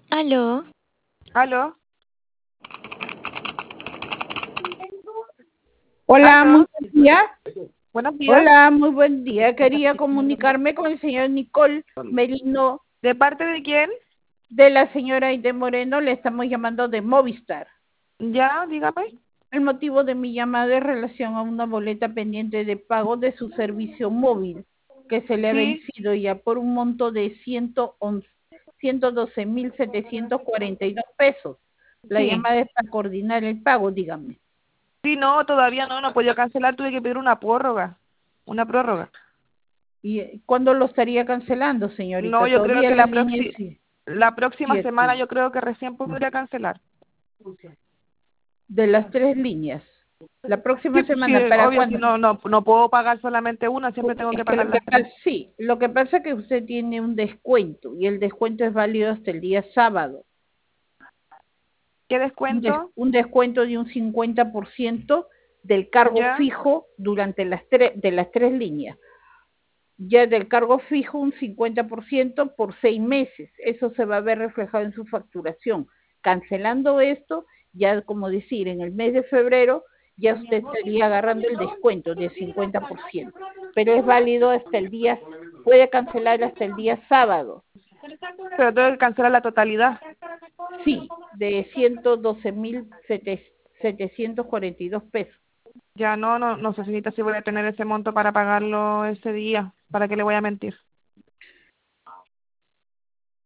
Aló, ¿Aló? Hola, muy ¿Aló? buen día. Buenos días. Hola, muy buen día. Quería comunicarme con el señor Nicole Merino ¿De parte de quién? de la señora Aide Moreno. Le estamos llamando de Movistar. Ya, dígame. El motivo de mi llamada es relación a una boleta pendiente de pago de su servicio móvil que se le ha Sí, vencido ya por un monto de 112.742 pesos. La sí. llamada es para coordinar el pago, dígame. Sí, no, todavía no podía cancelar, tuve que pedir una prórroga. Una prórroga. ¿Y cuándo lo estaría cancelando, No, señorita? yo creo Todavía que la línea la próxima sigue semana yo creo que recién podría cancelar. de las tres líneas. La Sí, próxima pues sí, semana, ¿para obvio, si cuándo? no puedo pagar solamente una, siempre tengo Es que que pagar las tres. sí, lo que pasa es que usted tiene un descuento y el descuento es válido hasta el día sábado. ¿Qué descuento? Un descuento de un 50% del cargo Ya. fijo durante de las tres líneas. Ya del cargo fijo un 50% por 6 meses. Eso se va a ver reflejado en su facturación. Cancelando esto, ya como decir, en el mes de febrero ya usted estaría agarrando el descuento del 50%, pero es válido hasta el día, puede cancelar hasta el día sábado, Pero tengo que cancelar la totalidad. sí, de 112.742 pesos. Ya no sé, señorita, si voy a tener ese monto para pagarlo ese día. ¿Para qué le voy a mentir?